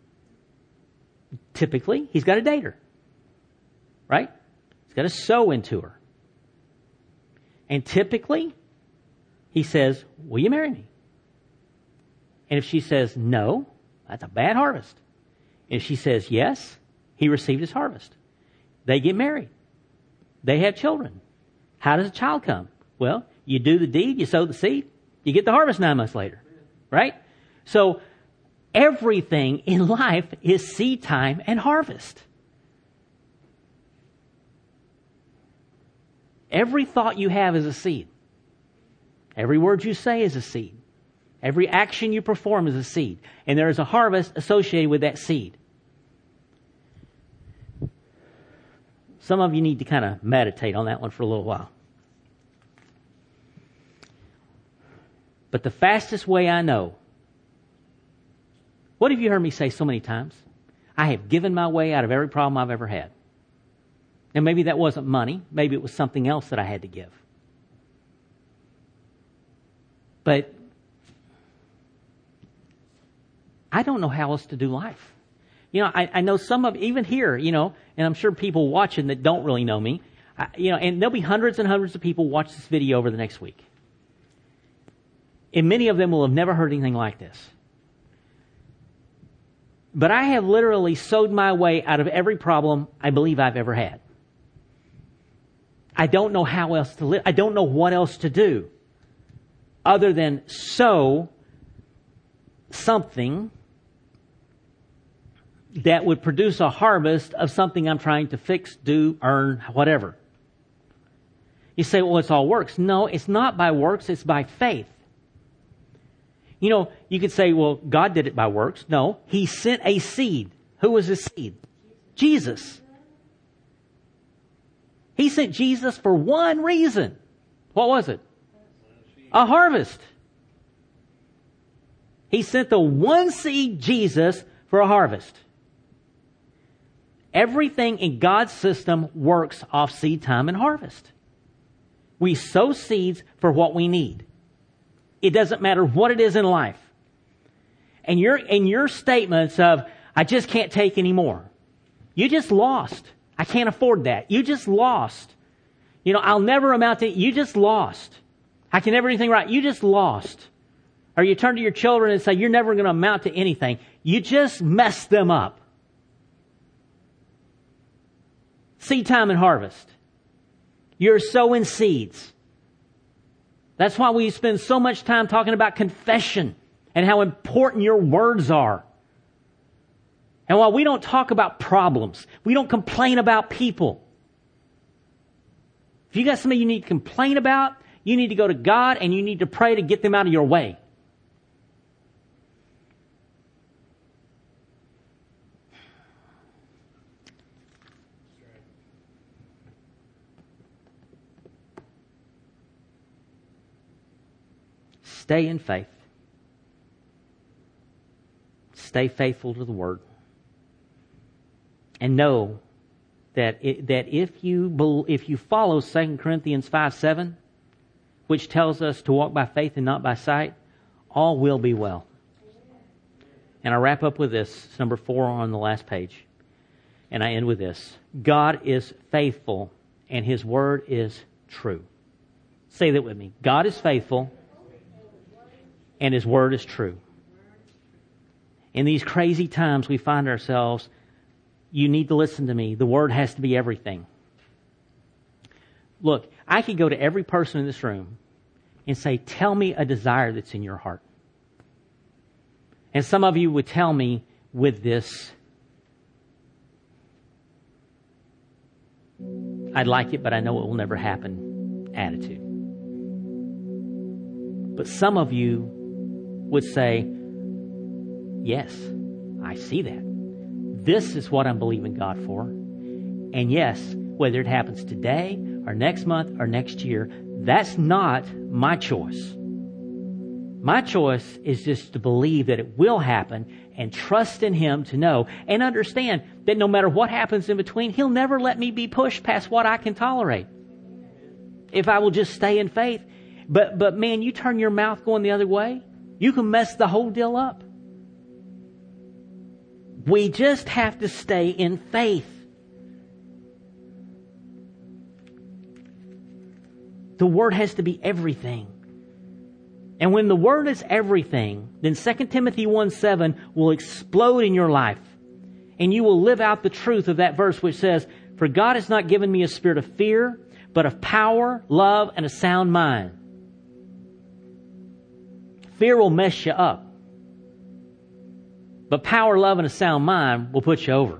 typically he's got to date her. Right? He's got to sow into her. And typically he says, will you marry me? And if she says no, that's a bad harvest. If she says yes, he received his harvest. They get married. They have children. How does a child come? Well, you do the deed, you sow the seed, you get the harvest nine months later. Right? So everything in life is seed time and harvest. Every thought you have is a seed. Every word you say is a seed. Every action you perform is a seed. And there is a harvest associated with that seed. Some of you need to kind of meditate on that one for a little while. But the fastest way I know, what have you heard me say so many times? I have given my way out of every problem I've ever had. And maybe that wasn't money. Maybe it was something else that I had to give. But I don't know how else to do life. You know, I, I know some of, even here, you know, and I'm sure people watching that don't really know me, I, you know, and there'll be hundreds and hundreds of people watch this video over the next week. And many of them will have never heard anything like this. But I have literally sowed my way out of every problem I believe I've ever had. I don't know how else to live. I don't know what else to do other than sow something that would produce a harvest of something I'm trying to fix, do, earn, whatever. You say, well, it's all works. No, it's not by works, it's by faith. You know, you could say, well, God did it by works. No, He sent a seed. Who was His seed? Jesus. He sent Jesus for one reason. What was it? A harvest. He sent the one seed, Jesus, for a harvest. Everything in God's system works off seed time and harvest. We sow seeds for what we need. It doesn't matter what it is in life. And your, and your statements of, I just can't take any more. You just lost. I can't afford that. You just lost. You know, I'll never amount to, you just lost. I can never do anything right. You just lost. Or you turn to your children and say, you're never going to amount to anything. You just messed them up. Seed time and harvest. You're sowing seeds. That's why we spend so much time talking about confession and how important your words are. And while we don't talk about problems, we don't complain about people. If you got somebody you need to complain about, you need to go to God and you need to pray to get them out of your way. stay in faith. Stay faithful to the Word. And know that it, that if you if you follow Second Corinthians five seven, which tells us to walk by faith and not by sight, all will be well. And I wrap up with this. It's number four on the last page. And I end with this. God is faithful and His Word is true. Say that with me. God is faithful and His Word is true. In these crazy times we find ourselves, you need to listen to me. The Word has to be everything. Look, I could go to every person in this room and say, tell me a desire that's in your heart. And some of you would tell me with this, I'd like it, but I know it will never happen attitude. But some of you would say, yes, I see that. This is what I'm believing God for. And yes, whether it happens today or next month or next year, that's not my choice. My choice is just to believe that it will happen and trust in Him to know and understand that no matter what happens in between, He'll never let me be pushed past what I can tolerate. If I will just stay in faith. But, but man, you turn your mouth going the other way, you can mess the whole deal up. We just have to stay in faith. The Word has to be everything. And when the Word is everything, then Second Timothy one seven will explode in your life. And you will live out the truth of that verse which says, for God has not given me a spirit of fear, but of power, love, and a sound mind. Fear will mess you up. But power, love, and a sound mind will put you over.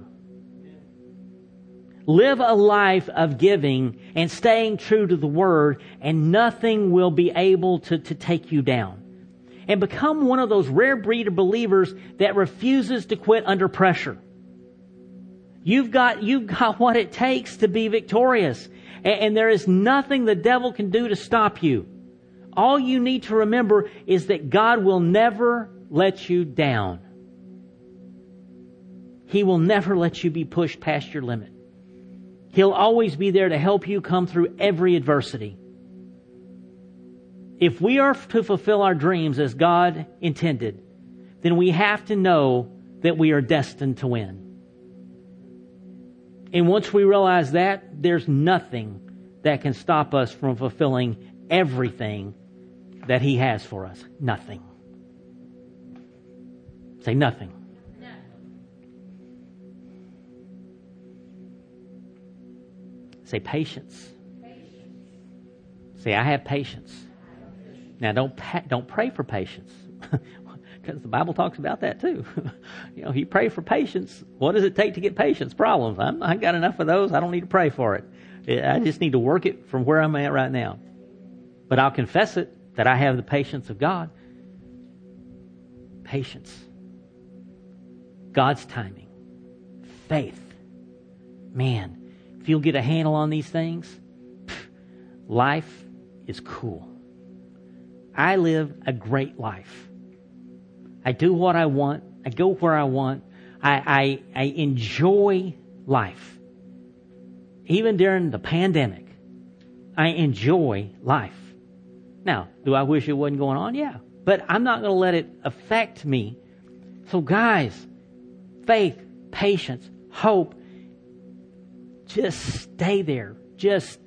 Live a life of giving and staying true to the Word, and nothing will be able to, to take you down. And become one of those rare breed of believers that refuses to quit under pressure. You've got, you've got what it takes to be victorious. And, and there is nothing the devil can do to stop you. All you need to remember is that God will never let you down. He will never let you be pushed past your limit. He'll always be there to help you come through every adversity. If we are to fulfill our dreams as God intended, then we have to know that we are destined to win. And once we realize that, there's nothing that can stop us from fulfilling everything that He has for us. Nothing. Say nothing. Say patience. patience. Say, I have patience. Now, don't pa- don't pray for patience, because the Bible talks about that too. You know, you pray for patience. What does it take to get patience? Problems. I'm, I got enough of those. I don't need to pray for it. I just need to work it from where I'm at right now. But I'll confess it that I have the patience of God. Patience. God's timing. Faith. Man. If you'll get a handle on these things, life is cool. I live a great life. I do what I want. I go where I want. I, I, I enjoy life. Even during the pandemic, I enjoy life. Now, do I wish it wasn't going on? Yeah. But I'm not going to let it affect me. So guys, faith, patience, hope, just stay there. Just,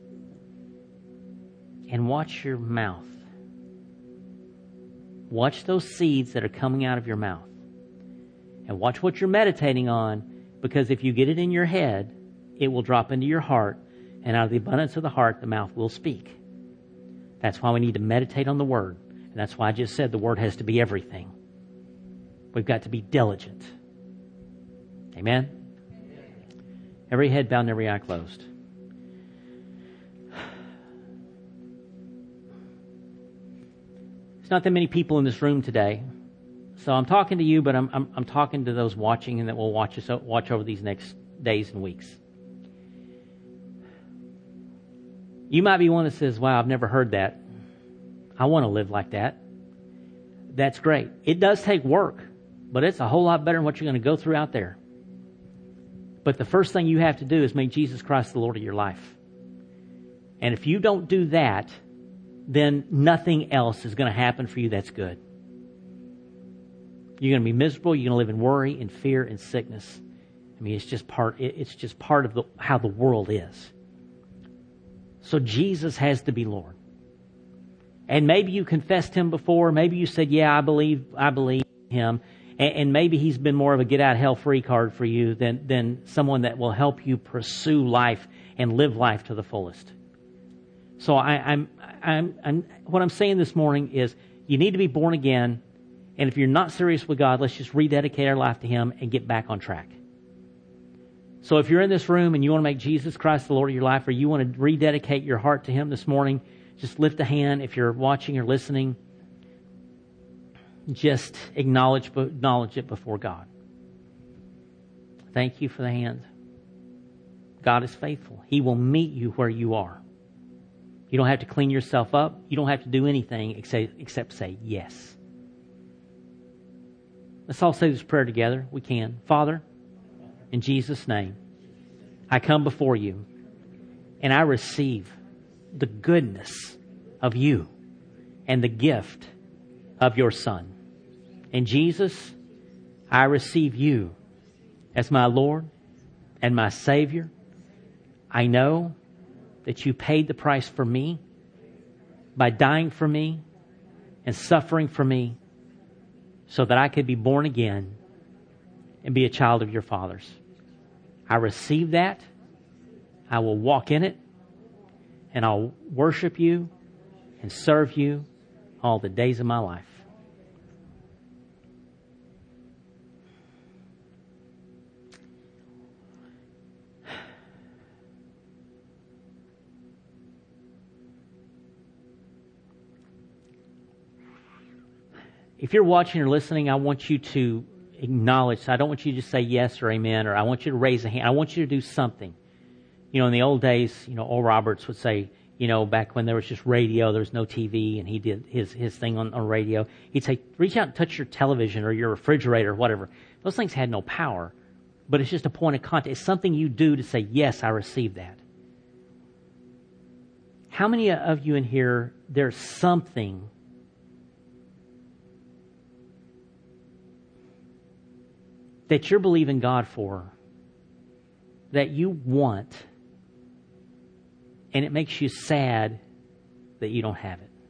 and watch your mouth. Watch those seeds that are coming out of your mouth. And watch what you're meditating on, because if you get it in your head, it will drop into your heart, and out of the abundance of the heart, the mouth will speak. That's why we need to meditate on the Word. And that's why I just said the Word has to be everything. We've got to be diligent. Amen? Every head bowed and every eye closed. There's not that many people in this room today. So I'm talking to you, but I'm, I'm, I'm talking to those watching and that will watch us watch over these next days and weeks. You might be one that says, wow, I've never heard that. I want to live like that. that's great. It does take work, but it's a whole lot better than what you're going to go through out there. But the first thing you have to do is make Jesus Christ the Lord of your life. And if you don't do that, then nothing else is going to happen for you that's good. You're going to be miserable. You're going to live in worry and fear and sickness. I mean, it's just part. It's just part of the, how the world is. So Jesus has to be Lord. And maybe you confessed Him before. Maybe you said, "Yeah, I believe. I believe Him." And, and maybe He's been more of a get out of hell free card for you than than someone that will help you pursue life and live life to the fullest. So I, I'm, I'm, I'm, what I'm saying this morning is, you need to be born again. And if you're not serious with God, let's just rededicate our life to Him and get back on track. So if you're in this room and you want to make Jesus Christ the Lord of your life, or you want to rededicate your heart to Him this morning, just lift a hand. If you're watching or listening, just acknowledge, acknowledge it before God. Thank you for the hand. God is faithful. He will meet you where you are. You don't have to clean yourself up. You don't have to do anything except, except say yes. Let's all say this prayer together. We can. Father, in Jesus' name, I come before you and I receive the goodness of you and the gift of your Son. And Jesus, I receive you as my Lord and my Savior. I know that you paid the price for me by dying for me and suffering for me so that I could be born again and be a child of your Father's. I receive that. I will walk in it, and I'll worship you and serve you all the days of my life. If you're watching or listening, I want you to acknowledge. I don't want you to just say yes or amen, or I want you to raise a hand. I want you to do something. You know, in the old days, you know, Oral Roberts would say, you know, back when there was just radio, there was no T V, and he did his, his thing on, on radio. He'd say, reach out and touch your television or your refrigerator or whatever. Those things had no power, but it's just a point of contact. It's something you do to say, yes, I receive that. How many of you in here, there's something that you're believing God for, that you want, and it makes you sad that you don't have it?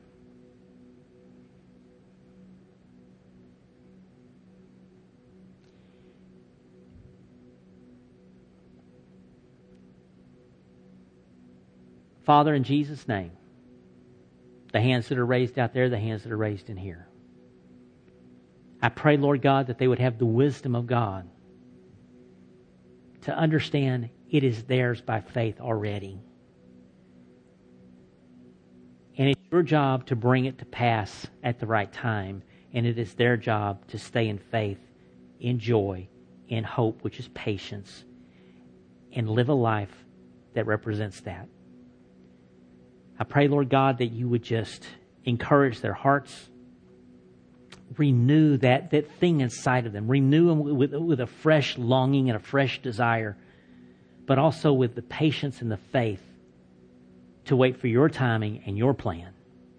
Father, in Jesus' name, the hands that are raised out there, the hands that are raised in here, I pray, Lord God, that they would have the wisdom of God to understand it is theirs by faith already. And it's your job to bring it to pass at the right time. And it is their job to stay in faith, in joy, in hope, which is patience, and live a life that represents that. I pray, Lord God, that you would just encourage their hearts, renew that, that thing inside of them. Renew them with, with a fresh longing and a fresh desire, but also with the patience and the faith to wait for your timing and your plan.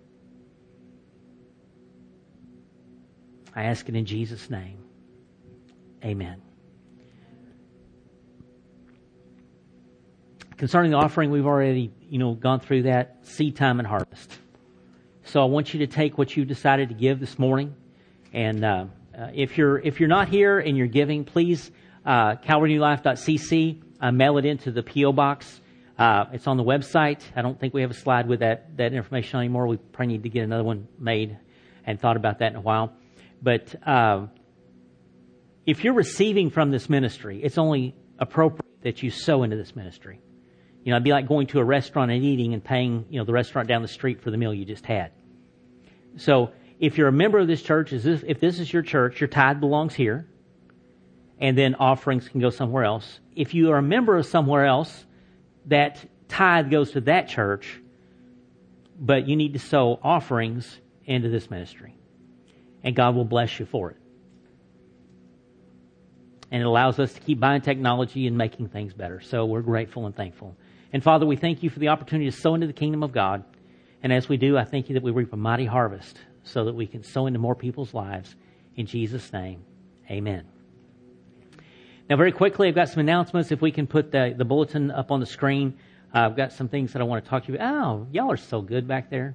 I ask it in Jesus' name. Amen. Concerning the offering, we've already, you know, gone through that, seed time and harvest. So I want you to take what you decided to give this morning. And uh, uh, if you're if you're not here and you're giving, please uh, calvary new life dot c c, uh, mail it into the P O box. Uh, it's on the website. I don't think we have a slide with that that information anymore. We probably need to get another one made, and thought about that in a while. But uh, if you're receiving from this ministry, it's only appropriate that you sow into this ministry. You know, it'd be like going to a restaurant and eating and paying, you know, the restaurant down the street for the meal you just had. So if you're a member of this church, is this, if this is your church, your tithe belongs here, and then offerings can go somewhere else. If you are a member of somewhere else, that tithe goes to that church, but you need to sow offerings into this ministry. and God will bless you for it. And it allows us to keep buying technology and making things better. So we're grateful and thankful. And Father, we thank you for the opportunity to sow into the kingdom of God. And as we do, I thank you that we reap a mighty harvest so that we can sow into more people's lives. In Jesus' name, amen. Now, very quickly, I've got some announcements. If we can put the, the bulletin up on the screen, uh, I've got some things that I want to talk to you about. Oh, y'all are so good back there.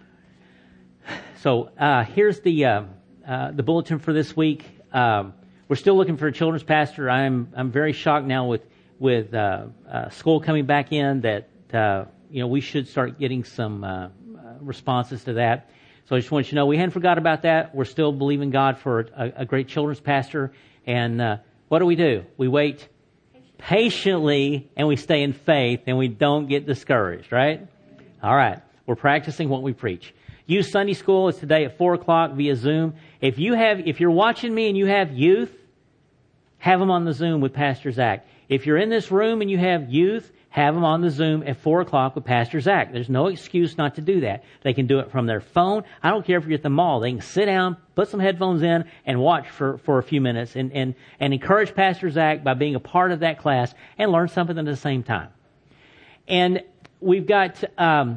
So uh, here's the uh, uh, the bulletin for this week. Um, we're still looking for a children's pastor. I'm I'm very shocked now with with uh, uh, school coming back in that uh, you know we should start getting some uh, responses to that. So I just want you to know we hadn't forgot about that. We're still believing God for a, a great children's pastor. And uh, what do we do? We wait patiently and we stay in faith and we don't get discouraged, right? All right. We're practicing what we preach. Youth Sunday School is today at four o'clock via Zoom. If you have, if you're watching me and you have youth, have them on the Zoom with Pastor Zach. If you're in this room and you have youth, have them on the Zoom at four o'clock with Pastor Zach. There's no excuse not to do that. They can do it from their phone. I don't care if you're at the mall. They can sit down, put some headphones in, and watch for, for a few minutes and, and, and encourage Pastor Zach by being a part of that class and learn something at the same time. And we've got, um,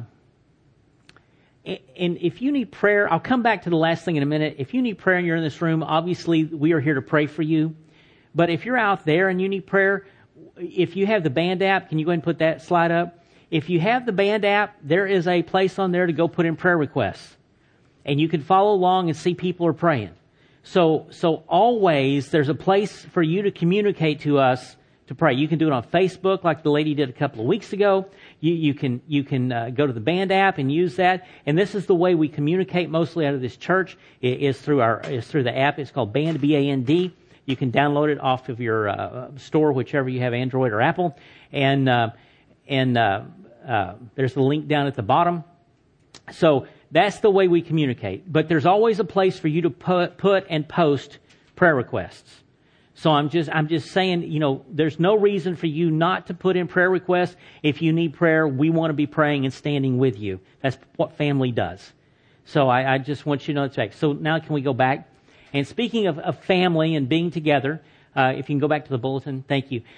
and if you need prayer, I'll come back to the last thing in a minute. If you need prayer and you're in this room, obviously we are here to pray for you. But if you're out there and you need prayer, if you have the Band app, can you go ahead and put that slide up? If you have the Band app, there is a place on there to go put in prayer requests. And you can follow along and see people are praying. So, so always there's a place for you to communicate to us to pray. You can do it on Facebook like the lady did a couple of weeks ago. You, you can, you can uh, go to the Band app and use that. And this is the way we communicate mostly out of this church. It is through our, is through the app. It's called Band, B A N D. You can download it off of your uh, store, whichever you have, Android or Apple. And uh, and uh, uh, there's the link down at the bottom. So that's the way we communicate. But there's always a place for you to put, put and post prayer requests. So I'm just I'm just saying, you know, there's no reason for you not to put in prayer requests. If you need prayer, we want to be praying and standing with you. That's what family does. So I, I just want you to know the fact. So now can we go back? And speaking of, of family and being together, uh, if you can go back to the bulletin, thank you.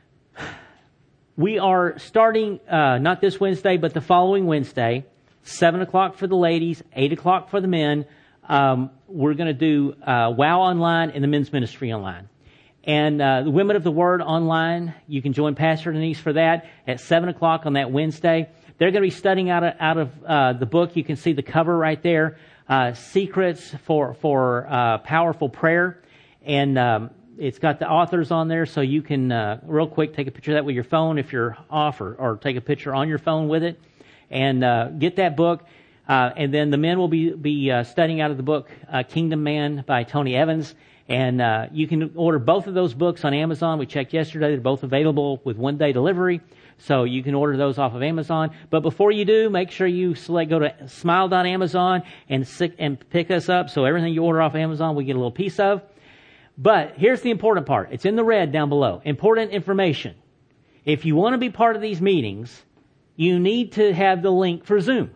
We are starting, uh, not this Wednesday, but the following Wednesday, seven o'clock for the ladies, eight o'clock for the men. Um, we're going to do uh, WOW online and the men's ministry online. And uh, the Women of the Word online, you can join Pastor Denise for that at seven o'clock on that Wednesday. They're going to be studying out of, out of uh, the book. You can see the cover right there. Uh, secrets for for uh, powerful prayer, and um, it's got the authors on there, so you can uh, real quick take a picture of that with your phone if you're off, or, or take a picture on your phone with it, and uh, get that book. Uh, and then the men will be be uh, studying out of the book uh, Kingdom Man by Tony Evans, and uh, you can order both of those books on Amazon. We checked yesterday; they're both available with one day delivery. So you can order those off of Amazon. But before you do, make sure you select, go to smile dot amazon and and pick us up. So everything you order off Amazon, we get a little piece of. But here's the important part. It's in the red down below. Important information. If you want to be part of these meetings, you need to have the link for Zoom.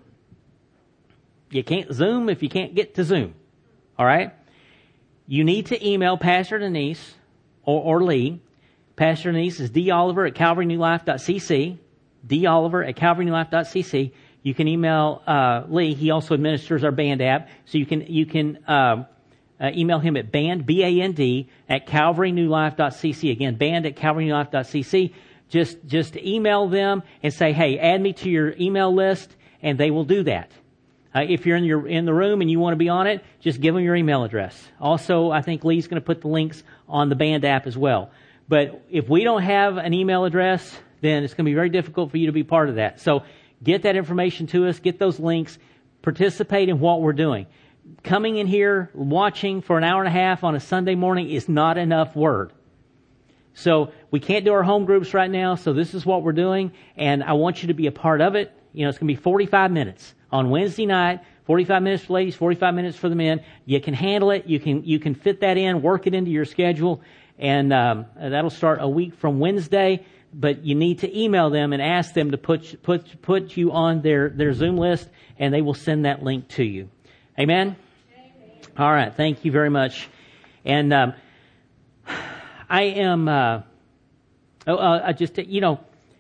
You can't Zoom if you can't get to Zoom. All right? You need to email Pastor Denise or, or Lee. Pastor Denise is d oliver at calvary new life dot c c, d oliver at calvary new life dot c c. You can email uh, Lee. He also administers our Band app, so you can you can uh, uh, email him at band b a n d at calvary new life dot c c. Again, band at calvary new life dot c c. Just just email them and say, hey, add me to your email list, and they will do that. Uh, if you're in your in the room and you want to be on it, just give them your email address. Also, I think Lee's going to put the links on the Band app as well. But if we don't have an email address, then it's going to be very difficult for you to be part of that. So get that information to us, get those links, participate in what we're doing. Coming in here, watching for an hour and a half on a Sunday morning is not enough word. So we can't do our home groups right now, so this is what we're doing, and I want you to be a part of it. You know, it's going to be forty-five minutes on Wednesday night, forty-five minutes for ladies, forty-five minutes for the men. You can handle it. You can you can fit that in, work it into your schedule. And um, that'll start a week from Wednesday, but you need to email them and ask them to put put put you on their, their Zoom list, and they will send that link to you. Amen? Amen. All right. Thank you very much. And um, I am, uh, oh, uh, I just, you know,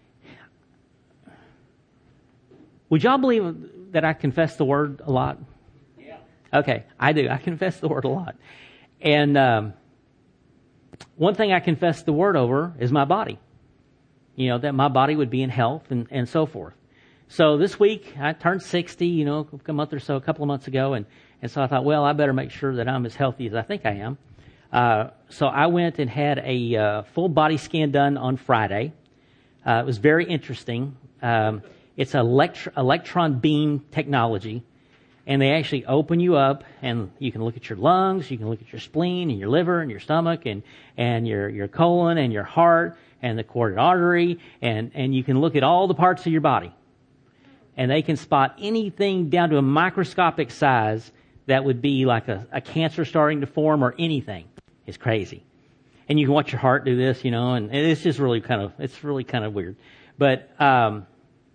would y'all believe that I confess the word a lot? Yeah. Okay, I do. I confess the word a lot. And um, one thing I confess the word over is my body. You know, that my body would be in health and, and so forth. So this week, I turned sixty, you know, a month or so, a couple of months ago, and, and so I thought, well, I better make sure that I'm as healthy as I think I am. Uh, so I went and had a uh, full body scan done on Friday. Uh, it was very interesting. Um, it's elect- electron beam technology, and they actually open you up, and you can look at your lungs, you can look at your spleen, and your liver, and your stomach, and, and your, your colon, and your heart, and the carotid artery, and, and you can look at all the parts of your body. And they can spot anything down to a microscopic size that would be like a, a cancer starting to form or anything. It's crazy. And you can watch your heart do this, you know, and it's just really kind of, it's really kind of weird. But um,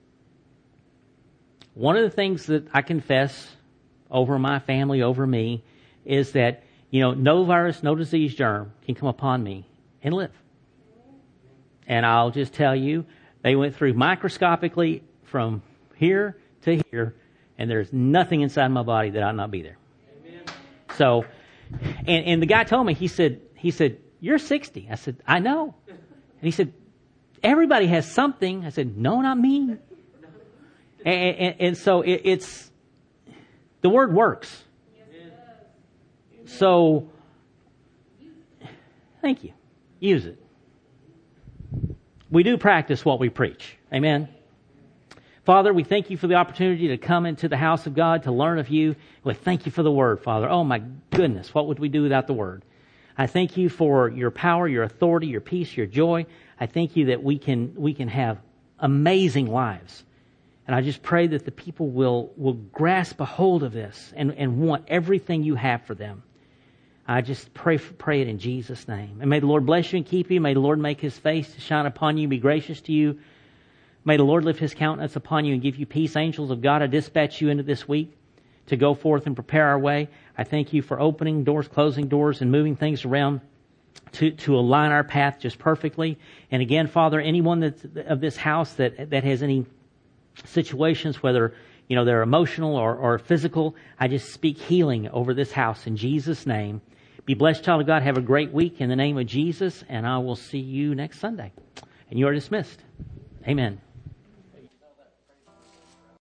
one of the things that I confess over my family, over me, is that, you know, no virus, no disease germ can come upon me and live. And I'll just tell you, they went through microscopically from here to here, and there's nothing inside my body that ought not be there. Amen. So, and, and the guy told me, he said, he said, you're sixty. I said, I know. And he said, everybody has something. I said, no, not me. And, and, and so it, it's, the word works. So, thank you. Use it. We do practice what we preach. Amen. Father, we thank you for the opportunity to come into the house of God to learn of you. We thank you for the word, Father. Oh my goodness, what would we do without the word? I thank you for your power, your authority, your peace, your joy. I thank you that we can we can have amazing lives. And I just pray that the people will, will grasp a hold of this and, and want everything you have for them. I just pray pray it in Jesus' name. And may the Lord bless you and keep you. May the Lord make his face to shine upon you, be gracious to you. May the Lord lift his countenance upon you and give you peace. Angels of God, I dispatch you into this week to go forth and prepare our way. I thank you for opening doors, closing doors, and moving things around to, to align our path just perfectly. And again, Father, anyone that's of this house that, that has any situations, whether you know they're emotional or, or physical, I just speak healing over this house in Jesus' name. Be blessed, child of God. Have a great week in the name of Jesus, and I will see you next Sunday. And you are dismissed. Amen.